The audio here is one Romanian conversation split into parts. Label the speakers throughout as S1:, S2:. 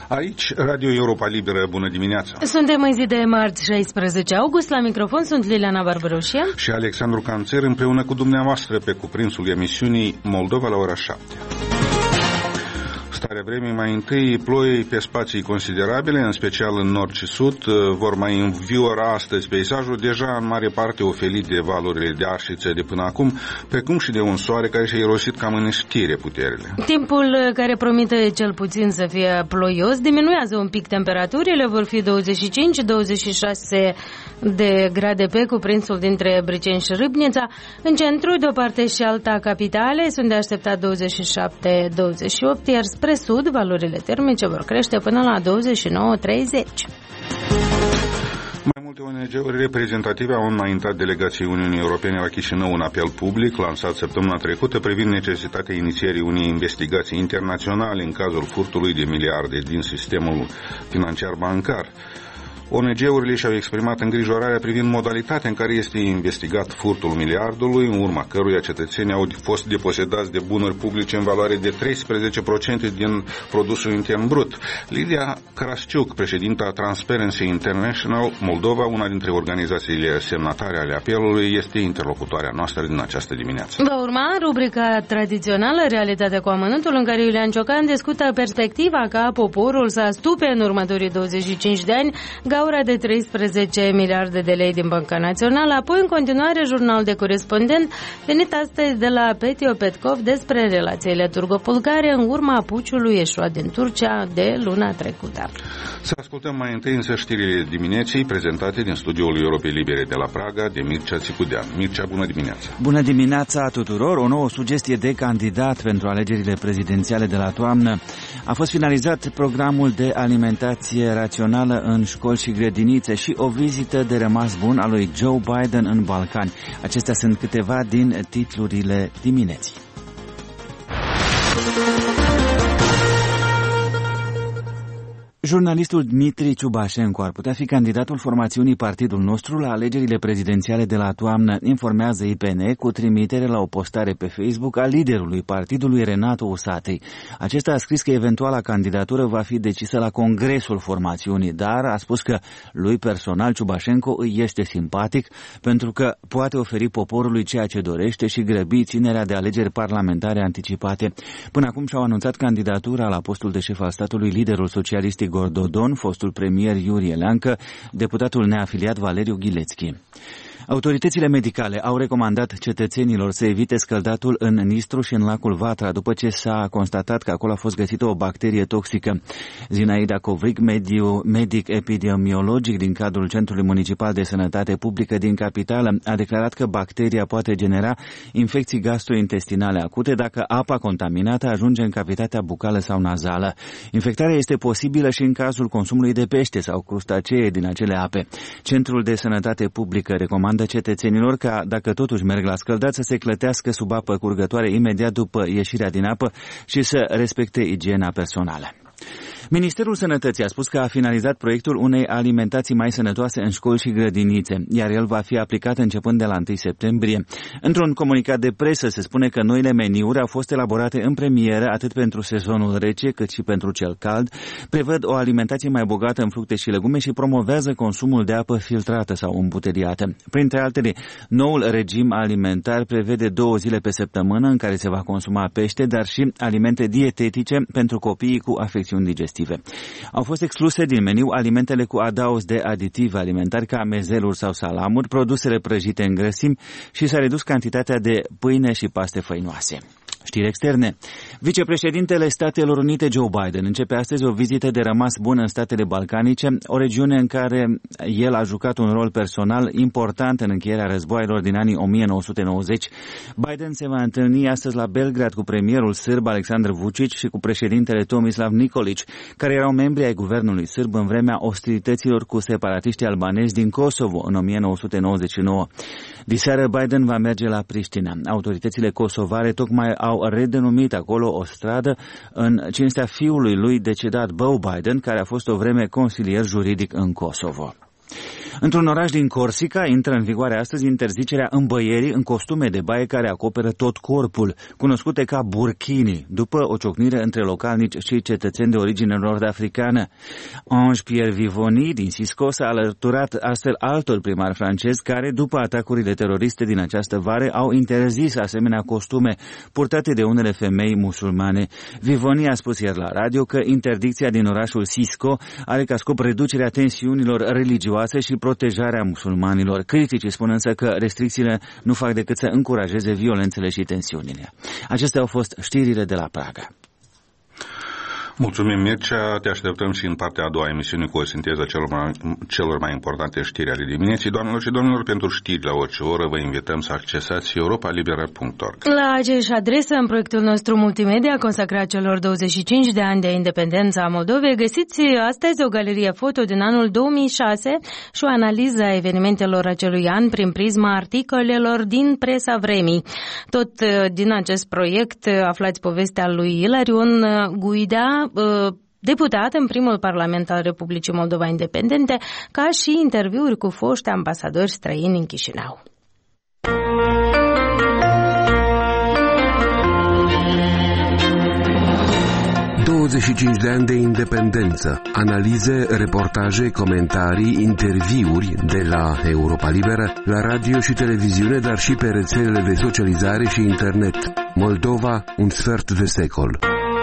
S1: Aici, Radio Europa Liberă, bună dimineața!
S2: Suntem în zi de marți 16 august, la microfon sunt Liliana Barbaroșia
S1: și Alexandru Canțer, împreună cu dumneavoastră pe cuprinsul emisiunii Moldova la ora 7. Starea vremii, mai întâi ploi pe spații considerabile, în special în nord și sud, vor mai înviora astăzi peisajul, deja în mare parte ofelit de valurile de arșiță de până acum, precum și de un soare care și-a irosit cam în știre puterile.
S2: Timpul care promite cel puțin să fie ploios diminuează un pic temperaturile, vor fi 25-26 de grade pe cuprinsul dintre Briceni și Râbnița. În centru, de o parte și alta capitale, sunt de așteptat 27-28, iar spre sud, valorile termice vor crește până la 29-30.
S1: Mai multe ONG-uri reprezentative au înaintat delegației Uniunii Europene la Chișinău un apel public lansat săptămâna trecută privind necesitatea inițierii unei investigații internaționale în cazul furtului de miliarde din sistemul financiar bancar. ONG-urile și-au exprimat îngrijorarea privind modalitatea în care este investigat furtul miliardului, în urma căruia cetățenii au fost deposedați de bunuri publice în valoare de 13% din produsul intern brut. Lidia Crasciuc, președinta Transparency International Moldova, una dintre organizațiile semnatare ale apelului, este interlocutoarea noastră din această dimineață.
S2: Va urma rubrica tradițională Realitatea cu amănuntul, în care Iulian Ciocan discută perspectiva ca poporul să astupe în următorii 25 de ani gaura de 13 miliarde de lei din Banca Națională. Apoi, în continuare, jurnal de corespondent venit astăzi de la Petio Petkov despre relațiile turco-bulgare în urma puciului ieșuat din Turcia de luna trecută.
S1: Să ascultăm mai întâi însă știrile dimineții prezentate din studioul Europei Libere de la Praga de Mircea Țicudean. Mircea, bună dimineața!
S3: Bună dimineața tuturor! O nouă sugestie de candidat pentru alegerile prezidențiale de la toamnă. A fost finalizat programul de alimentație rațională în școli și grădinițe și o vizită de rămas bun a lui Joe Biden în Balcani. Acestea sunt câteva din titlurile dimineții. Jurnalistul Dmitri Ciubașenko ar putea fi candidatul formațiunii Partidul Nostru la alegerile prezidențiale de la toamnă, informează IPN cu trimitere la o postare pe Facebook a liderului partidului Renato Usatăi. Acesta a scris că eventuala candidatură va fi decisă la congresul formațiunii, dar a spus că lui personal Ciubașenko îi este simpatic pentru că poate oferi poporului ceea ce dorește și grăbi ținerea de alegeri parlamentare anticipate. Până acum și-au anunțat candidatura la postul de șef al statului liderul socialistic Dodon, fostul premier Iurie Leancă, deputatul neafiliat Valeriu Ghilețchi. Autoritățile medicale au recomandat cetățenilor să evite scăldatul în Nistru și în lacul Vatra, după ce s-a constatat că acolo a fost găsită o bacterie toxică. Zinaida Covric, medic epidemiologic din cadrul Centrului Municipal de Sănătate Publică din capitală, a declarat că bacteria poate genera infecții gastrointestinale acute dacă apa contaminată ajunge în cavitatea bucală sau nazală. Infectarea este posibilă și în cazul consumului de pește sau crustacee din acele ape. Centrul de Sănătate Publică recomandă cetățenilor ca, dacă totuși merg la scăldat, să se clătească sub apă curgătoare imediat după ieșirea din apă și să respecte igiena personală. Ministerul Sănătății a spus că a finalizat proiectul unei alimentații mai sănătoase în școli și grădinițe, iar el va fi aplicat începând de la 1 septembrie. Într-un comunicat de presă se spune că noile meniuri au fost elaborate în premieră atât pentru sezonul rece cât și pentru cel cald, prevăd o alimentație mai bogată în fructe și legume și promovează consumul de apă filtrată sau îmbuteliată. Printre altele, noul regim alimentar prevede 2 zile pe săptămână în care se va consuma pește, dar și alimente dietetice pentru copiii cu afecțiuni digestive. Au fost excluse din meniu alimentele cu adaos de aditivi alimentari ca mezeluri sau salamuri, produsele prăjite în grăsimi și s-a redus cantitatea de pâine și paste făinoase. Știri externe. Vicepreședintele Statelor Unite Joe Biden începe astăzi o vizită de rămas bun în statele balcanice, o regiune în care el a jucat un rol personal important în încheierea războaielor din anii 1990. Biden se va întâlni astăzi la Belgrad cu premierul sârb Aleksandar Vučić și cu președintele Tomislav Nikolić, care erau membri ai guvernului sârb în vremea ostilităților cu separatiștii albanezi din Kosovo în 1999. Diseară Biden va merge la Priștina. Autoritățile kosovare tocmai au redenumit acolo o stradă în cinstea fiului lui decedat, Beau Biden, care a fost o vreme consilier juridic în Kosovo. Într-un oraș din Corsica intră în vigoare astăzi interzicerea îmbăierii în costume de baie care acoperă tot corpul, cunoscute ca burkini, după o ciocnire între localnici și cetățeni de origine nord-africană. Ange Pierre Vivoni din Cisco s-a alăturat astfel altor primari francezi care, după atacurile teroriste din această vară, au interzis asemenea costume purtate de unele femei musulmane. Vivoni a spus ieri la radio că interdicția din orașul Cisco are ca scop reducerea tensiunilor religioase și protejarea musulmanilor. Criticii spun însă că restricțiile nu fac decât să încurajeze violențele și tensiunile. Acestea au fost știrile de la Praga.
S1: Mulțumim, Mircea. Te așteptăm și în partea a doua emisiune cu o sinteză celor mai importante știri ale dimineții. Doamnelor și domnilor, pentru știri la orice oră vă invităm să accesați europalibera.org.
S2: La aceeași adresă, în proiectul nostru multimedia consacrat celor 25 de ani de independență a Moldovei, găsiți astăzi o galerie foto din anul 2006 și o analiză a evenimentelor acelui an prin prisma articolelor din presa vremii. Tot din acest proiect aflați povestea lui Ilarion Guida, deputat în primul Parlament al Republicii Moldova Independente, ca și interviuri cu foști ambasadori străini în Chișinău.
S4: De ani de independență, analize, reportaje, comentarii, interviuri de la Europa Liberă, la radio și televiziune, dar și pe rețelele de socializare și internet. Moldova, un sfert de secol.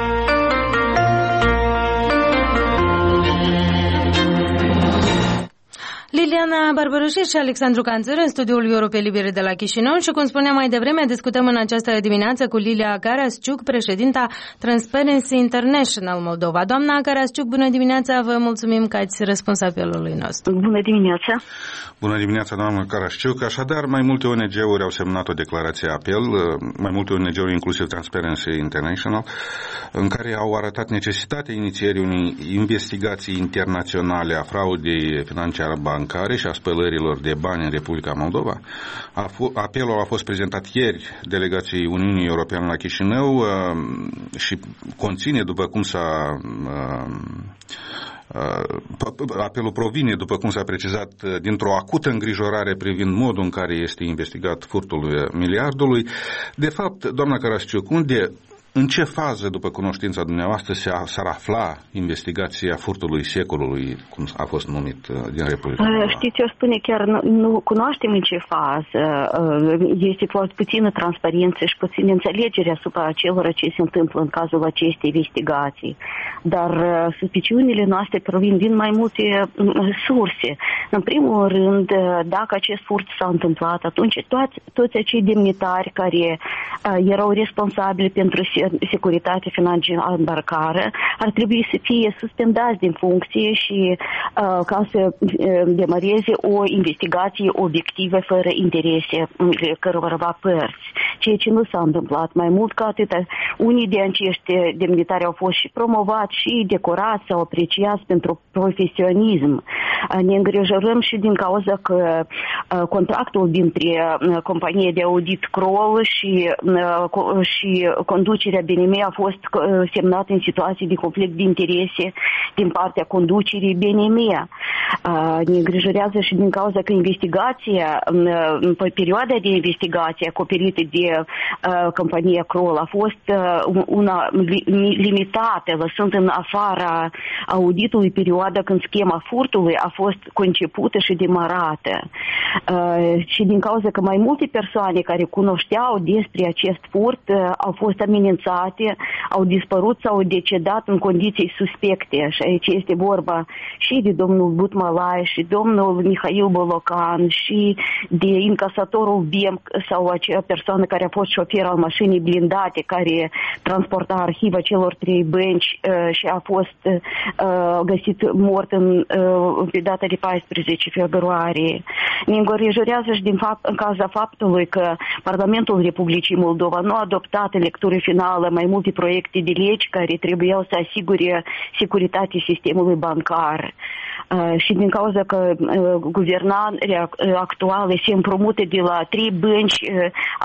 S2: Liliana Barbaroșir și Alexandru Canțăr în studioul Europei Libere de la Chișinău și, cum spuneam mai devreme, discutăm în această dimineață cu Lilia Carasciuc, președinta Transparency International Moldova. Doamna Carasciuc, bună dimineața, vă mulțumim că ați răspuns apelului nostru.
S5: Bună dimineața!
S1: Bună dimineața, doamna Carasciuc. Așadar, mai multe ONG-uri au semnat o declarație apel, mai multe ONG-uri, inclusiv Transparency International, în care au arătat necesitatea inițierii unei investigații internaționale a fraudei financiare bancare și a spălărilor de bani în Republica Moldova. Apelul a fost prezentat ieri delegației Uniunii Europene la Chișinău și conține, după cum apelul provine, după cum s-a precizat, dintr-o acută îngrijorare privind modul în care este investigat furtul miliardului. De fapt, doamna Carasciuc, în ce fază, după cunoștința dumneavoastră, s-ar afla investigația furtului secolului, cum a fost numit, din Republica Moldova?
S5: Știți, eu spune chiar nu cunoaștem în ce fază. Este foarte puțină transparență și puțină înțelegere asupra celor ce se întâmplă în cazul acestei investigații. Dar suspiciunile noastre provin din mai multe surse. În primul rând, dacă acest furt s-a întâmplat, atunci toți acei demnitari care erau responsabili pentru securitate financiară bancară ar trebui să fie suspendați din funcție și ca să demareze o investigație obiectivă fără interese cărora părți. Ceea ce nu s-a întâmplat. Mai mult ca atât, unii de acești demnitari au fost și promovați și decorați sau apreciați pentru profesionism. Ne îngrijorăm și din cauza că contractul dintre compania de audit Kroll și conducerea BNM a fost semnat în situații de conflict de interese din partea conducerii BNM. Ne îngrijorează și din cauza că investigația, pe perioada de investigație acoperită de compania Kroll a fost una limitată, lăsând în afara auditului perioada când schema furtului a fost concepută și demarată. Și din cauza că mai multe persoane care cunoșteau despre acest furt au fost amenințate, au dispărut sau au decedat în condiții suspecte. Și aici este vorba și de domnul Butmalai și domnul Mihail Bolocan și de incasatorul BEM sau acea persoană care a fost șofer al mașinii blindate care transporta arhiva celor 3 bănci și a fost găsit mort pe data de 14 februarie. Ne îngrijorează și în cauza faptului că Parlamentul Republicii Moldova nu a adoptat în lectură finală mai multe proiecte de legi care trebuiau să asigure securitatea sistemului bancar. Și din cauza că guvernarea actuală se împrumută de la 3 bănci, a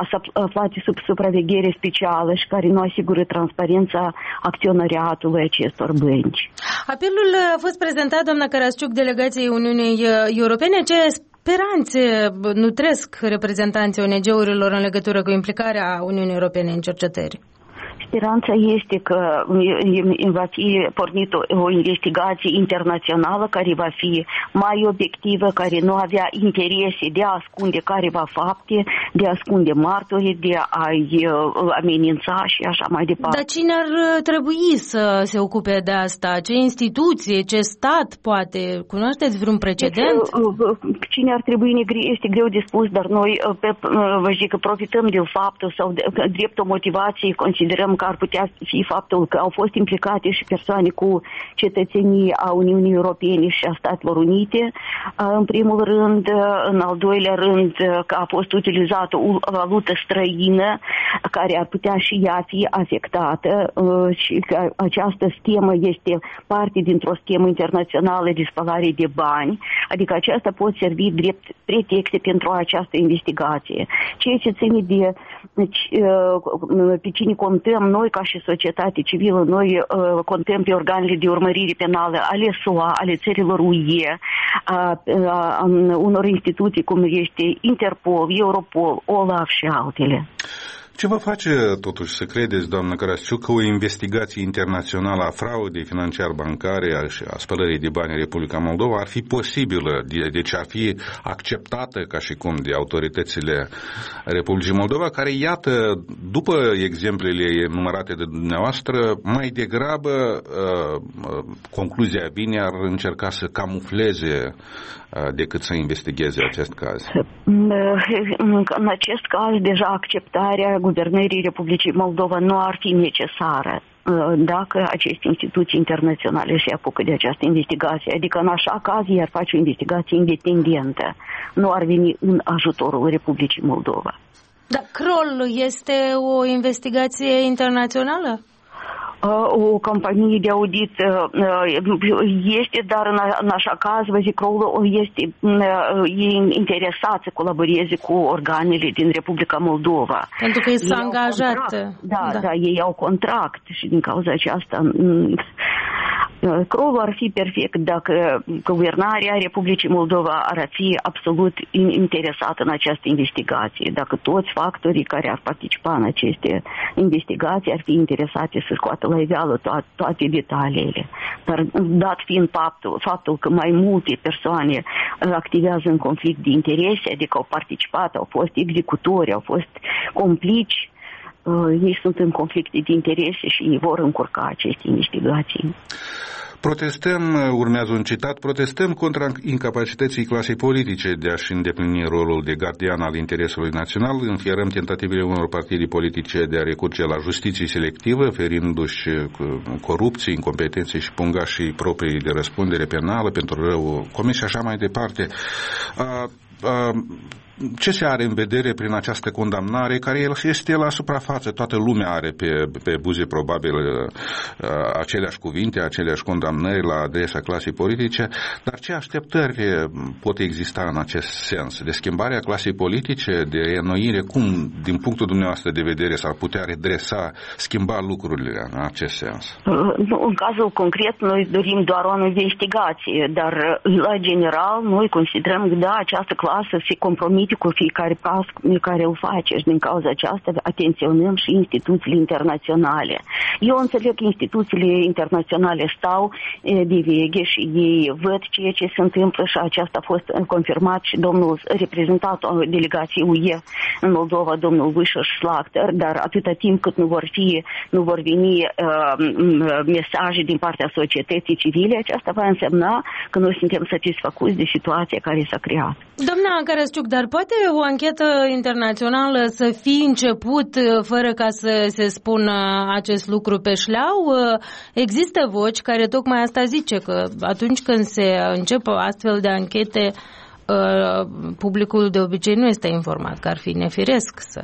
S5: aflate sub supraveghere specială și care nu asigură transparența acționariatului acestor bănci.
S2: Apelul a fost prezentat, doamna Carasciuc, delegației Uniunii Europene. Ce speranțe nutresc reprezentanții ONG-urilor în legătură cu implicarea Uniunii Europene în cercetări?
S5: Speranța este că va fi pornită o investigație internațională care va fi mai obiectivă, care nu avea interese de a ascunde careva fapte, de a ascunde martori, de a-i amenința și așa mai departe.
S2: Dar cine ar trebui să se ocupe de asta? Ce instituție, ce stat poate? Cunoașteți vreun precedent?
S5: Cine ar trebui este greu de spus, dar noi vă zic că profităm de faptul sau drept o motivație considerăm că ar putea fi faptul că au fost implicate și persoane cu cetățenie a Uniunii Europene și a Statelor Unite, în primul rând, în al doilea rând că a fost utilizată o valută străină care ar putea și ea fi afectată și că această schemă este parte dintr-o schemă internațională de spălare de bani, adică aceasta pot servi drept pretexte pentru această investigație. Ceea ce ține de pe cine contăm noi ca și societate civilă, noi contăm pe organele de urmărire penală ale SUA, ale țărilor UE, unor instituții cum este Interpol, Europol, OLAF și altele.
S1: Ce vă face totuși să credeți, doamnă Carasciuc, că o investigație internațională a fraudei financiar-bancare și a spălării de bani în Republica Moldova ar fi posibilă, deci ar fi acceptată ca și cum de autoritățile Republicii Moldova, care, iată, după exemplele numărate de dumneavoastră, mai degrabă concluzia bine ar încerca să camufleze decât să investigheze acest caz.
S5: În acest caz, deja acceptarea guvernării Republicii Moldova nu ar fi necesară dacă aceste instituții internaționale se apucă de această investigație. Adică în așa caz iar face o investigație independentă. Nu ar veni în ajutorul Republicii Moldova.
S2: Dar Kroll este o investigație internațională?
S5: O companie de audit este, dar în așa caz, vă zic, e interesat să colaboreze cu organele din Republica Moldova.
S2: Pentru că sunt angajat.
S5: Da, ei au contract și din cauza aceasta Kroll ar fi perfect dacă guvernarea Republicii Moldova ar fi absolut interesată în această investigație, dacă toți factorii care ar participa în aceste investigații ar fi interesate să scoată la iveală toate detaliile. Dar dat fiind faptul că mai multe persoane activează în conflict de interese, adică au participat, au fost executori, au fost complici, ei sunt în conflict de interese și ei vor încurca aceste investigații.
S1: Protestăm, urmează un citat, protestăm contra incapacității clasei politice de a-și îndeplini rolul de gardian al interesului național, înfierăm tentativele unor partide politice de a recurge la justiție selectivă, ferindu-și corupții, incompetențe și pungașii proprii de răspundere penală pentru rău comis și așa mai departe. Ce se are în vedere prin această condamnare, care este la suprafață? Toată lumea are pe buze probabil aceleași cuvinte, aceleași condamnări la adresa clasei politice, dar ce așteptări pot exista în acest sens? De schimbarea clasei politice, de reînnoire, cum, din punctul dumneavoastră de vedere, s-ar putea redresa, schimba lucrurile în acest sens?
S5: În cazul concret, noi dorim doar o investigație, dar la general, noi considerăm că da, această clasă se compromite cu fiecare pas care îl face și din cauza aceasta atenționăm și instituțiile internaționale. Eu înțeleg că instituțiile internaționale stau de veche și ei văd ceea ce se întâmplă și aceasta a fost confirmat și domnul reprezentant delegației UE în Moldova, domnul Wysher Schlachter, dar atâta timp cât nu vor veni mesaje din partea societății civile, aceasta va însemna că noi suntem satisfăcuți de situația care s-a creat.
S2: Doamna Carasciuc, dar poate o anchetă internațională să fie început fără ca să se spună acest lucru pe șleau? Există voci care tocmai asta zice, că atunci când se încep astfel de anchete, publicul de obicei nu este informat, că ar fi nefiresc să...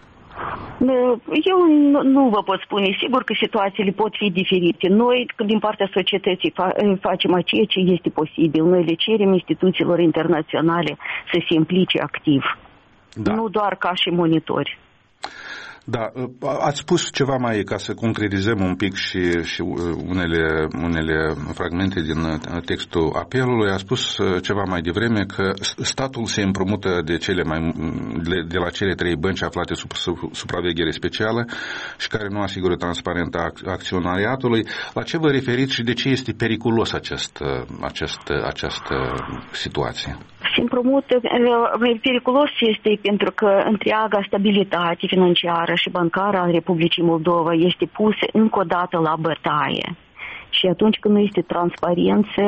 S5: Eu nu vă pot spune. Sigur că situațiile pot fi diferite. Noi, din partea societății, facem ceea ce este posibil. Noi le cerem instituțiilor internaționale să se implice activ. Da. Nu doar ca și monitori.
S1: Da, ați spus ceva mai, ca să concretizăm un pic și unele fragmente din textul apelului, a spus ceva mai devreme că statul se împrumută de la cele 3 bănci aflate sub supraveghere specială și care nu asigură transparența acționariatului. La ce vă referiți și de ce este periculos această situație?
S5: Se împrumută, periculos este pentru că întreaga stabilitate financiară și bancară a Republicii Moldova este pusă încă o dată la bătaie. Și atunci când nu este transparență,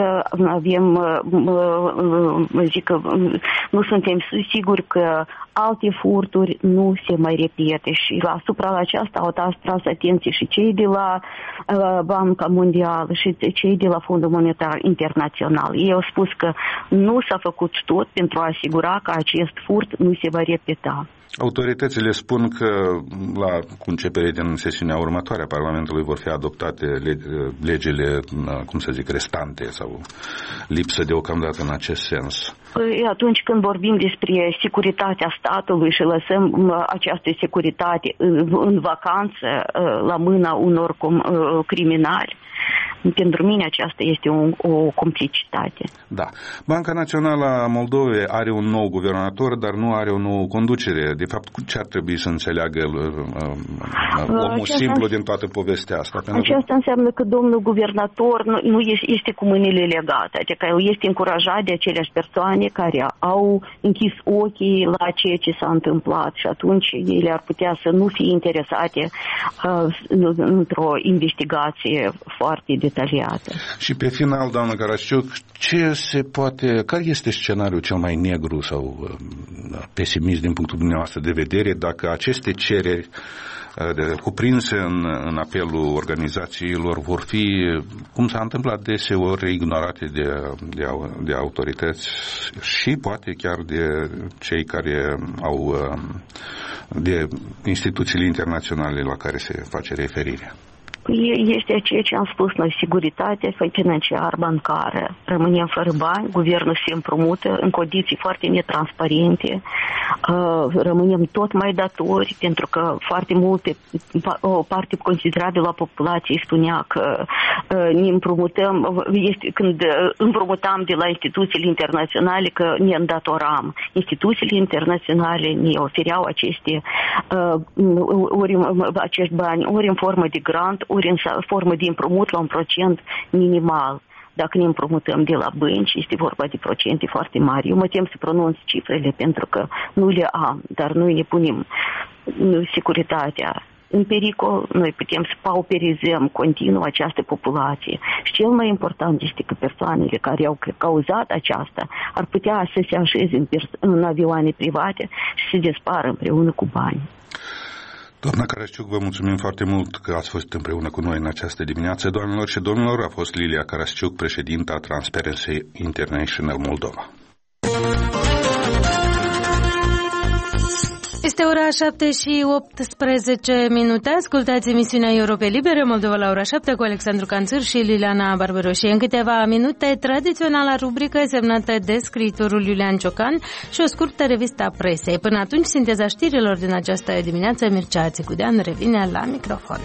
S5: nu suntem siguri că alte furturi nu se mai repete. Și asupra aceasta au tras atenție și cei de la Banca Mondială și cei de la Fondul Monetar Internațional. Ei au spus că nu s-a făcut tot pentru a asigura că acest furt nu se va repeta.
S1: Autoritățile spun că la începere din sesiunea următoare a Parlamentului vor fi adoptate legile, restante sau lipsă deocamdată în acest sens.
S5: Atunci când vorbim despre securitatea statului și lăsăm această securitate în vacanță la mâna unor criminali, pentru mine aceasta este o complicitate.
S1: Da. Banca Națională a Moldovei are un nou guvernator, dar nu are o nouă conducere. De fapt, ce ar trebui să înțeleagă omul simplu din toată povestea asta?
S5: Aceasta înseamnă că domnul guvernator nu este cu mâinile legate. Adică el este încurajat de aceleași persoane care au închis ochii la ceea ce s-a întâmplat și atunci ele ar putea să nu fie interesate într-o investigație foarte detaliată.
S1: Și pe final, doamnă Karasciuc, care este scenariul cel mai negru sau pesimist din punctul dumneavoastră de vedere dacă aceste cereri cuprinse în apelul organizațiilor vor fi, cum s-a întâmplat deseori, ignorate de autorități și poate chiar de cei care de instituțiile internaționale la care se face referire?
S5: Este ceea ce am spus noi, securitatea financiară, bancară. Rămânem fără bani, guvernul se împrumută în condiții foarte netransparente, rămânem tot mai datori, pentru că foarte multe, o parte considerabilă a populației spunea că ne împrumutăm, când împrumutam de la instituțiile internaționale că ne îndatoram. Instituțiile internaționale ne ofereau acești bani ori în formă de grant, ori în formă de împrumut la un procent minimal. Dacă ne împrumutăm de la bănci, este vorba de procente foarte mari. Eu mă tem să pronunț cifrele pentru că nu le am, dar noi ne punem securitatea în pericol, noi putem să pauperizăm continuu această populație. Și cel mai important este că persoanele care au cauzat aceasta ar putea să se așeze în avioane private și să dispară împreună cu bani.
S1: Doamna Karasciuc, vă mulțumim foarte mult că ați fost împreună cu noi în această dimineață. Doamnelor și domnilor, a fost Lilia Karasciuc, președinta Transparency International Moldova.
S2: Este ora 7:18. Ascultați emisiunea Europe Libere, Moldova la ora 7 cu Alexandru Canțâr și Liliana Barbaroșie. În câteva minute, tradiționala rubrică semnată de scriitorul Iulian Ciocan și o scurtă revistă a presei. Până atunci, sinteza știrilor din această dimineață, Mircea Țicudean revine la microfon.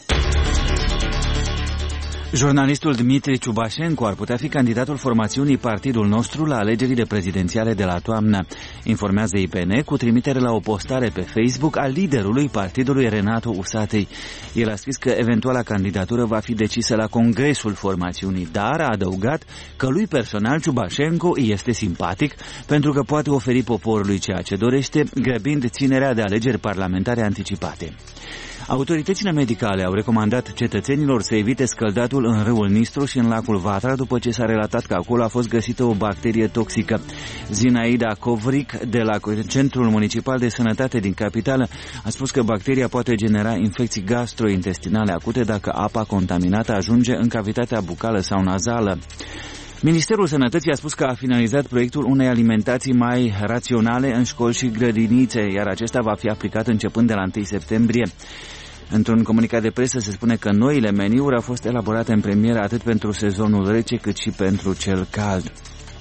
S3: Jurnalistul Dmitri Ciubașenko ar putea fi candidatul formațiunii Partidul Nostru la alegerile prezidențiale de la toamnă, informează IPN cu trimitere la o postare pe Facebook a liderului partidului Renato Usatăi. El a scris că eventuala candidatură va fi decisă la congresul formațiunii, dar a adăugat că lui personal Ciubașenko îi este simpatic pentru că poate oferi poporului ceea ce dorește, grăbind ținerea de alegeri parlamentare anticipate. Autoritățile medicale au recomandat cetățenilor să evite scăldatul în râul Nistru și în lacul Vatra după ce s-a relatat că acolo a fost găsită o bacterie toxică. Zinaida Covric, de la Centrul Municipal de Sănătate din capitală, a spus că bacteria poate genera infecții gastrointestinale acute dacă apa contaminată ajunge în cavitatea bucală sau nazală. Ministerul Sănătății a spus că a finalizat proiectul unei alimentații mai raționale în școli și grădinițe, iar acesta va fi aplicat începând de la 1 septembrie. Într-un comunicat de presă se spune că noile meniuri au fost elaborate în premieră atât pentru sezonul rece cât și pentru cel cald.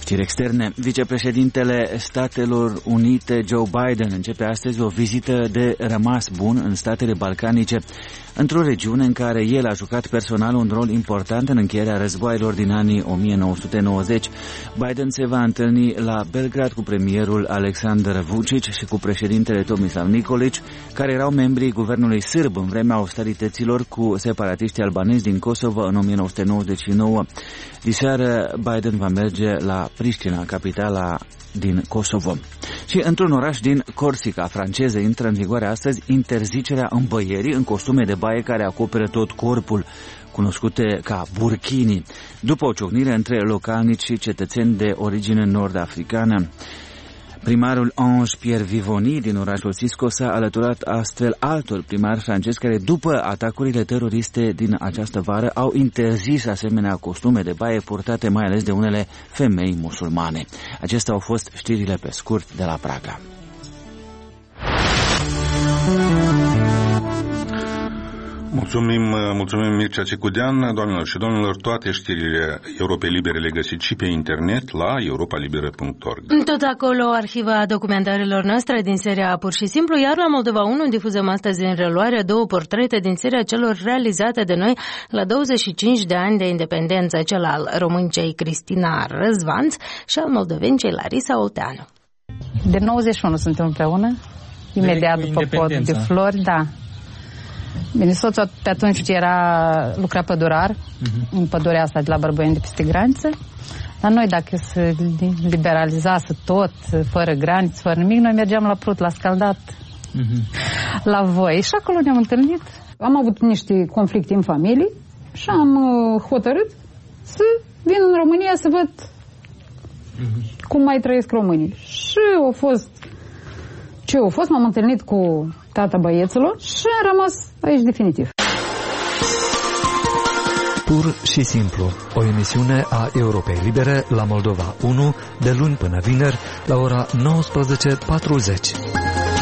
S3: Știri externe. Vicepreședintele Statelor Unite Joe Biden începe astăzi o vizită de rămas bun în statele balcanice, într-o regiune în care el a jucat personal un rol important în încheierea războaielor din anii 1990. Biden se va întâlni la Belgrad cu premierul Aleksandar Vučić și cu președintele Tomislav Nikolić, care erau membrii guvernului sârb în vremea austerităților cu separatiștii albanezi din Kosovo în 1999. Diseară Biden va merge la Priștina, capitala din Kosovo. Și într-un oraș din Corsica franceză intră în vigoare astăzi interzicerea îmbăierii în costume de baie care acoperă tot corpul, cunoscute ca burkini, după o ciocnire între localnici și cetățeni de origine nord-africană. Primarul Ange Pierre Vivoni din orașul Cisco s-a alăturat astfel altor primari francezi care, după atacurile teroriste din această vară, au interzis asemenea costume de baie purtate mai ales de unele femei musulmane. Acestea au fost știrile pe scurt de la Praga.
S1: Mulțumim Mircea Cicudean. Doamnelor și domnilor, toate știrile Europei Libere le găsiți și pe internet la europalibera.org.
S2: Tot acolo arhiva documentarelor noastre din seria Pur și Simplu, iar la Moldova 1 difuzăm astăzi în reluare 2 portrete din seria celor realizate de noi la 25 de ani de independență, cel al româncei Cristina Răzvanț și al moldovencei Larisa Olteanu.
S6: De 91 suntem împreună, imediat după Podul de Flori, da. Bine, soțul pe atunci lucra pădurar, în pădurea asta de la Bărbăieni de peste graniță. La noi, dacă se liberalizase tot, fără granițe, fără nimic, noi mergeam la Prut, la Scaldat, la Voi. Și acolo ne-am întâlnit.
S7: Am avut niște conflicte în familie și am hotărât să vin în România să văd cum mai trăiesc românii. Și m-am întâlnit cu tata băieților și am rămas aici definitiv.
S8: Pur și Simplu, o emisiune a Europei Libere la Moldova 1, de luni până vineri, la ora 19:40.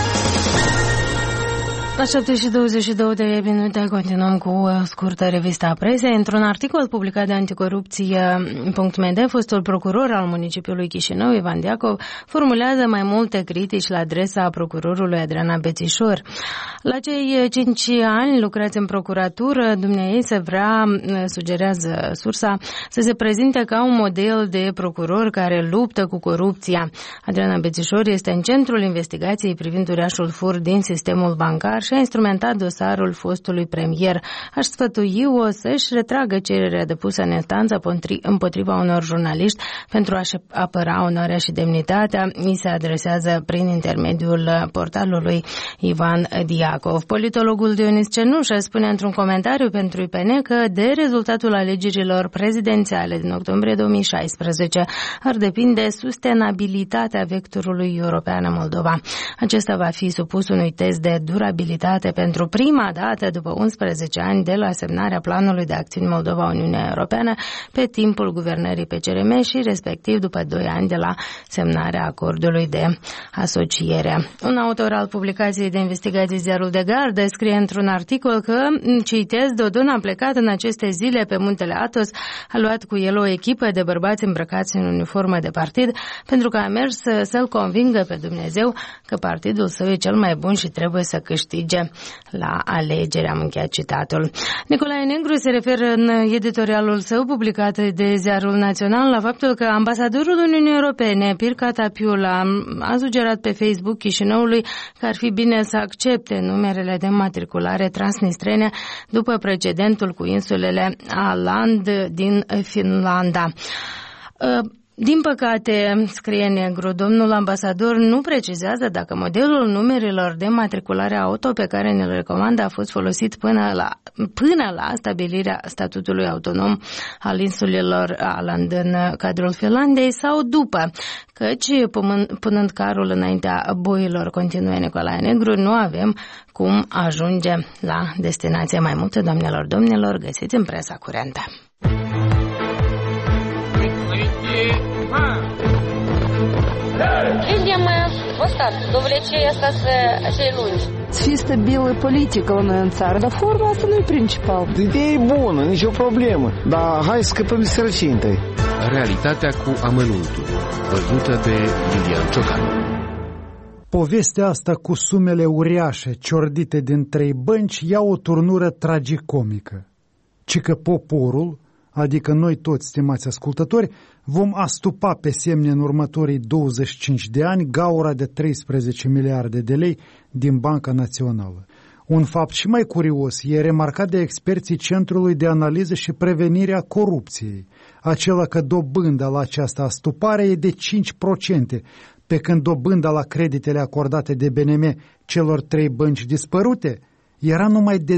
S2: La 7:22 de minute continuăm cu o scurtă revistă a presei. Într-un articol publicat de anticorupție.md, fostul procuror al municipiului Chișinău, Ivan Diacov, formulează mai multe critici la adresa procurorului Adriana Bețișor. La cei 5 ani lucrați în procuratură, dumneaei sugerează sursa, să se prezinte ca un model de procuror care luptă cu corupția. Adriana Bețișor este în centrul investigației privind uriașul fur din sistemul bancar și a instrumentat dosarul fostului premier. Aș sfătui-o să-și retragă cererea depusă în instanță împotriva unor jurnaliști pentru a-și apăra onoarea și demnitatea. Îi se adresează prin intermediul portalului Ivan Diacov. Politologul Dionis Cenușă spune într-un comentariu pentru IPN că de rezultatul alegerilor prezidențiale din octombrie 2016 ar depinde sustenabilitatea vectorului european în Moldova. Acesta va fi supus unui test de durabilitate pentru prima dată după 11 ani de la semnarea planului de acțiuni Moldova-Uniunea Europeană pe timpul guvernării PCRM și respectiv după 2 ani de la semnarea acordului de asociere. Un autor al publicației de investigații Ziarul de Gardă scrie într-un articol că, citez, Dodon a plecat în aceste zile pe muntele Athos, a luat cu el o echipă de bărbați îmbrăcați în uniformă de partid pentru că a mers să-l convingă pe Dumnezeu că partidul său e cel mai bun și trebuie să câștige la alegeri. Am încheiat citatul. Nicolae Negru se referă în editorialul său publicat de Ziarul Național la faptul că ambasadorul Uniunii Europene, Pirca Tapiula, a sugerat pe Facebook Chișinăului că ar fi bine să accepte numerele de matriculare transnistrene după precedentul cu insulele Åland din Finlanda. Din păcate, scrie Negru, domnul ambasador nu precizează dacă modelul numerelor de matriculare auto pe care ne-l recomandă a fost folosit până la stabilirea statutului autonom al insulelor Åland în cadrul Finlandei sau după, căci punând carul înaintea boilor, continuă Nicolae Negru, nu avem cum ajunge la destinație. Mai multe, doamnelor, domnilor, găsiți în presa curentă.
S9: Видимо, Constat, dovlecei asta să-i lungi.
S10: Să fie stabilă politică la noi în țară, dar forma asta nu e principal.
S11: Ideea e bună, nicio problemă, dar hai să scăpăm de sărăcie întâi.
S4: Realitatea cu amănuntul, văzută de Iulian Ciocan.
S12: Povestea asta cu sumele uriașe ciordite din 3 bănci ia o turnură tragicomică. Ci că poporul, adică noi toți, stimați ascultători, vom astupa pe semne în următorii 25 de ani gaura de 13 miliarde de lei din Banca Națională. Un fapt și mai curios e remarcat de experții Centrului de Analiză și Prevenire a Corupției, acela că dobânda la această astupare e de 5%, pe când dobânda la creditele acordate de BNM celor 3 bănci dispărute era numai de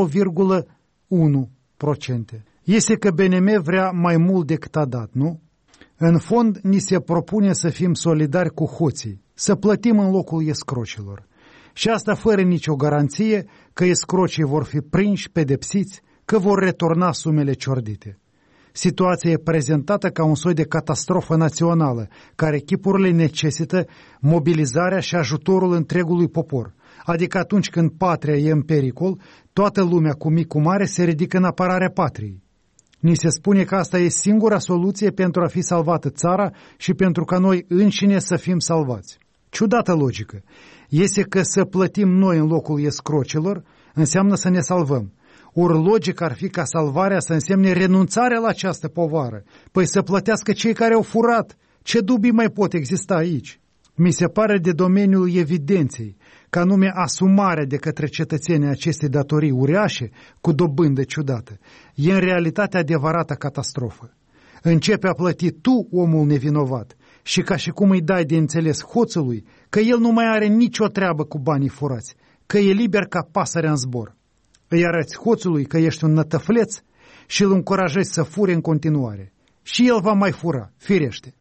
S12: 0,1%. Este că BNM vrea mai mult decât a dat, nu? În fond, ni se propune să fim solidari cu hoții, să plătim în locul escrocilor. Și asta fără nicio garanție că escrocii vor fi prinși, pedepsiți, că vor returna sumele ciordite. Situația e prezentată ca un soi de catastrofă națională, care chipurile necesită mobilizarea și ajutorul întregului popor. Adică atunci când patria e în pericol, toată lumea cu mic cu mare se ridică în apărarea patriei. Ni se spune că asta e singura soluție pentru a fi salvată țara și pentru ca noi înșine să fim salvați. Ciudată logică. Iese că să plătim noi în locul escrocilor înseamnă să ne salvăm. Ori logic ar fi ca salvarea să însemne renunțarea la această povară. Păi să plătească cei care au furat. Ce dubii mai pot exista aici? Mi se pare de domeniul evidenței, ca anume asumarea de către cetățenii acestei datorii uriașe cu dobândă ciudată. E în realitate adevărată catastrofă. Începe a plăti tu, omul nevinovat, și ca și cum îi dai de înțeles hoțului că el nu mai are nicio treabă cu banii furați, că e liber ca pasărea în zbor. Îi arăți hoțului că ești un nătăfleț și îl încurajezi să fure în continuare. Și el va mai fura, firește.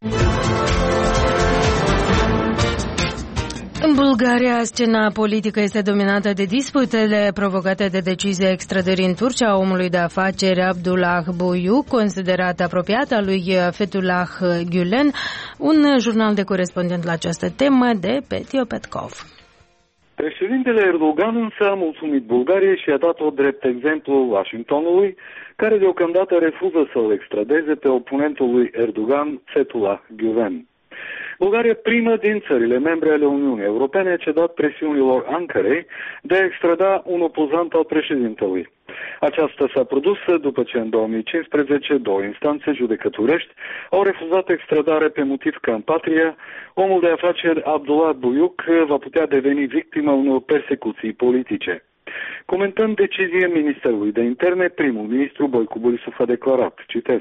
S2: În Bulgaria, scena politică este dominată de disputele provocate de decizia extrădării în Turcia a omului de afaceri Abdullah Buiuk, considerat apropiat al lui Fethullah Gülen. Un jurnal de corespondent la această temă de Petio Petkov.
S13: Președintele Erdogan însă a mulțumit Bulgariei și a dat-o drept exemplu Washingtonului, care deocamdată refuză să-l extradeze pe oponentul lui Erdogan, Fethullah Gülen. Bulgaria, primă din țările membre ale Uniunii Europene, a cedat presiunilor Ankarei de a extrada un opozant al președintelui. Aceasta s-a produs după ce în 2015 2 instanțe judecătorești au refuzat extradare pe motiv că în patria omul de afaceri Abdullah Buiuk va putea deveni victima unor persecuții politice. Comentând decizia Ministerului de Interne, primul ministru Boicu Borisov a declarat, citez: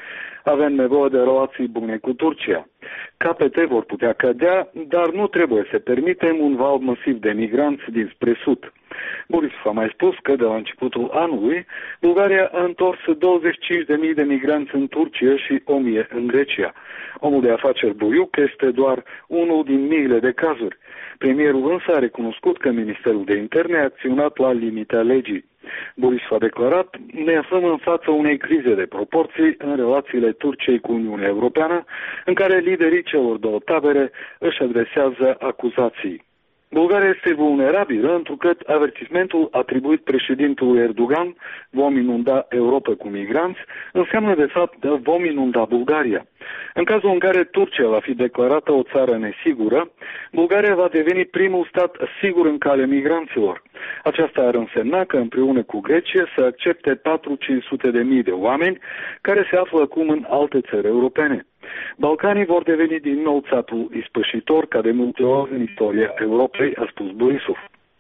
S13: avem nevoie de relații bune cu Turcia. Capete vor putea cădea, dar nu trebuie să permitem un val masiv de migranți dinspre sud. Borisov a mai spus că de la începutul anului, Bulgaria a întors 25.000 de migranți în Turcia și 1.000 în Grecia. Omul de afaceri Buiuk este doar unul din miile de cazuri. Premierul însă a recunoscut că Ministerul de Interne a acționat la limita legii. Borisov a declarat: ne aflăm în fața unei crize de proporții în relațiile Turciei cu Uniunea Europeană, în care liderii celor două tabere își adresează acuzații. Bulgaria este vulnerabilă, întrucât avertismentul atribuit președintelui Erdogan, vom inunda Europa cu migranți, înseamnă de fapt vom inunda Bulgaria. În cazul în care Turcia va fi declarată o țară nesigură, Bulgaria va deveni primul stat sigur în calea migranților. Aceasta ar însemna că împreună cu Grecia să accepte 400-500 de mii de oameni care se află acum în alte țări europene. Balcanii vor deveni din nou țapul ispășitor, ca de multe ori în istoria Europei, a spus Borisov.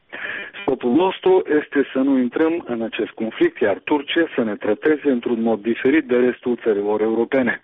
S13: Scopul nostru este să nu intrăm în acest conflict, iar Turcia să ne trateze într-un mod diferit de restul țărilor europene.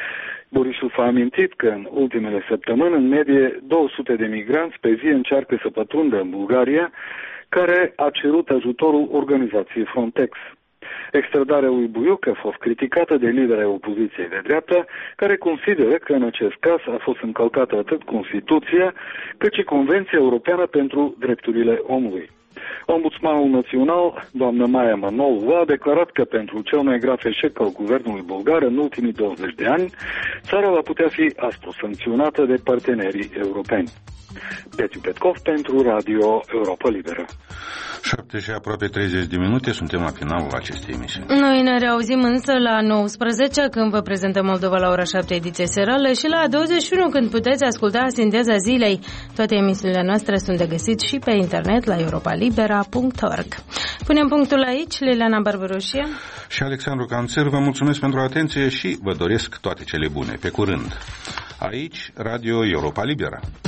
S13: Borisov a amintit că în ultimele săptămâni, în medie, 200 de migranți pe zi încearcă să pătrundă în Bulgaria, care a cerut ajutorul organizației Frontex. Extradarea lui Buiuk a fost criticată de liderii opoziției de dreapta, care consideră că în acest caz a fost încălcată atât Constituția, cât și Convenția Europeană pentru Drepturile Omului. Ombudsmanul național, doamna Maia Manolova, a declarat că pentru cel mai grav eșec al guvernului bulgar în ultimii 20 de ani, țara va putea fi aspru sancționată de partenerii europeni. Petiu Petkov pentru Radio Europa Liberă.
S1: 7 și aproape 30 de minute, suntem la finalul acestei emisiuni.
S2: Noi ne reauzim însă la 19, când vă prezentăm Moldova la ora 7, ediție serală, și la 21, când puteți asculta Sinteza Zilei. Toate emisiunile noastre sunt de găsit și pe internet la europalibera.org. Punem punctul aici, Liliana Barbaroșie
S1: și Alexandru Canțer. Vă mulțumesc pentru atenție și vă doresc toate cele bune. Pe curând! Aici, Radio Europa Libera.